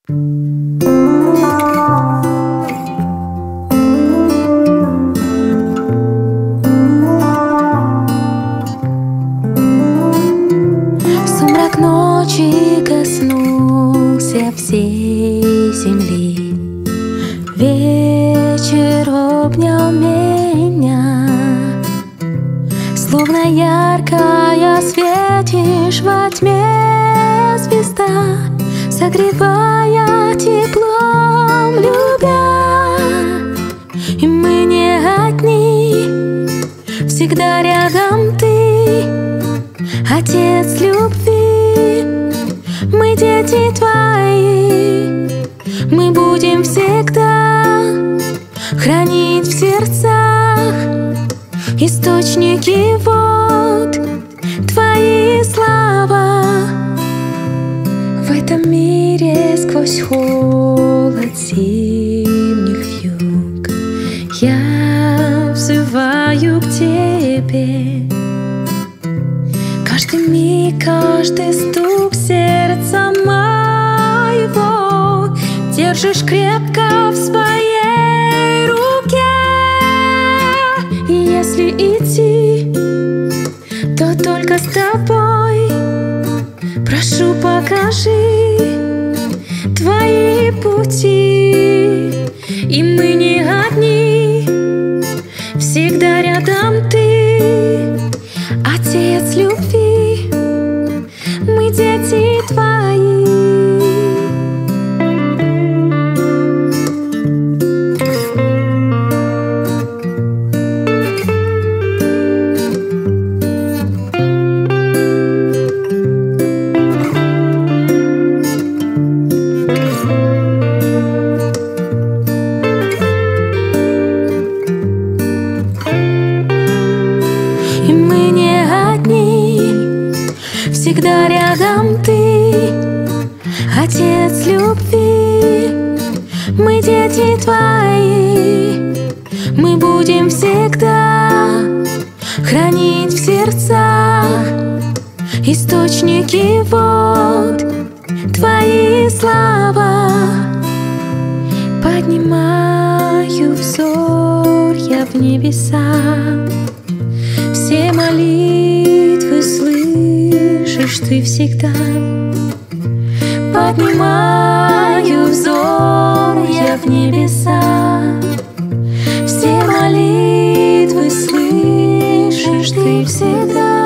Сумрак ночи коснулся всей земли, вечер обнял меня. Словно яркая светишь во тьме звезда, согревая теплом, любя. И мы не одни, всегда рядом ты, Отец любви. Мы дети твои, мы будем всегда хранить в сердцах источники вод, твои слова. В этом мире сквозь холод зимних вьюг я взываю к тебе. Каждый миг, каждый стук сердца моего держишь крепко в своей руке. И если идти, то только с тобой. Прошу, покажи твои пути. И мы не одни, всегда рядом ты, Отец любви. Мы дети твои. И мы не одни, всегда рядом ты, Отец любви. Мы дети твои, мы будем всегда хранить в сердцах источники вод, твои слова. Поднимаю взор я в небеса, все молитвы слышишь ты всегда. Поднимаю взор я в небеса, все молитвы слышишь ты всегда.